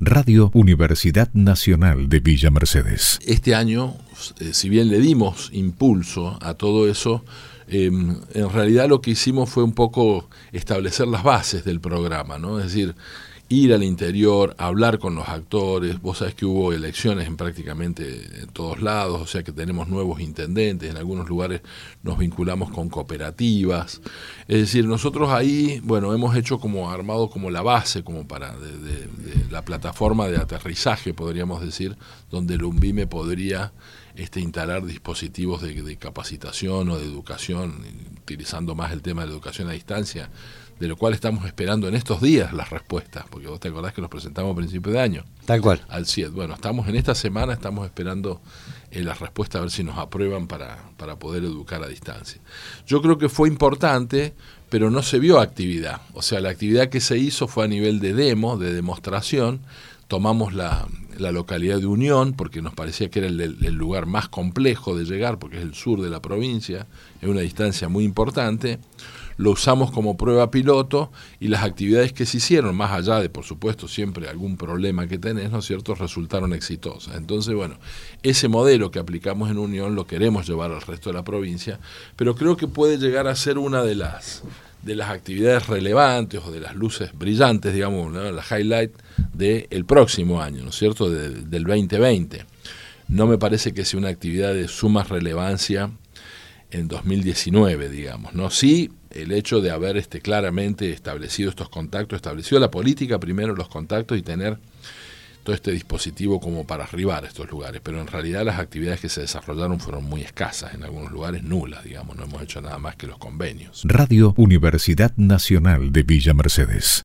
Radio Universidad Nacional de Villa Mercedes. Este año, si bien le dimos impulso a todo eso, en realidad lo que hicimos fue un poco establecer las bases del programa, ¿no? Es decir, ir al interior, hablar con los actores. Vos sabés que hubo elecciones en prácticamente en todos lados, o sea que tenemos nuevos intendentes, en algunos lugares nos vinculamos con cooperativas. Es decir, nosotros ahí, bueno, hemos hecho como armado como la base, como para de la plataforma de aterrizaje, podríamos decir, donde el UNVIME podría instalar dispositivos de capacitación o de educación, utilizando más el tema de la educación a distancia, de lo cual estamos esperando en estos días las respuestas, porque vos te acordás que los presentamos a principios de año. Tal cual. Al CIED. Bueno, estamos en esta semana, estamos esperando las respuestas a ver si nos aprueban para poder educar a distancia. Yo creo que fue importante, pero no se vio actividad. O sea, la actividad que se hizo fue a nivel de demo, de demostración. Tomamos la localidad de Unión, porque nos parecía que era el lugar más complejo de llegar, porque es el sur de la provincia, es una distancia muy importante. Lo usamos como prueba piloto y las actividades que se hicieron, más allá de, por supuesto, siempre algún problema que tenés, ¿no es cierto?, resultaron exitosas. Entonces, bueno, ese modelo que aplicamos en Unión lo queremos llevar al resto de la provincia, pero creo que puede llegar a ser una de las actividades relevantes o de las luces brillantes, digamos, ¿no?, la highlight del próximo año, ¿no es cierto?, del 2020. No me parece que sea una actividad de suma relevancia en 2019, digamos, ¿no? Sí, el hecho de haber claramente establecido estos contactos, establecido la política primero, los contactos, y tener todo este dispositivo como para arribar a estos lugares, pero en realidad las actividades que se desarrollaron fueron muy escasas, en algunos lugares nulas, digamos, no hemos hecho nada más que los convenios. Radio Universidad Nacional de Villa Mercedes.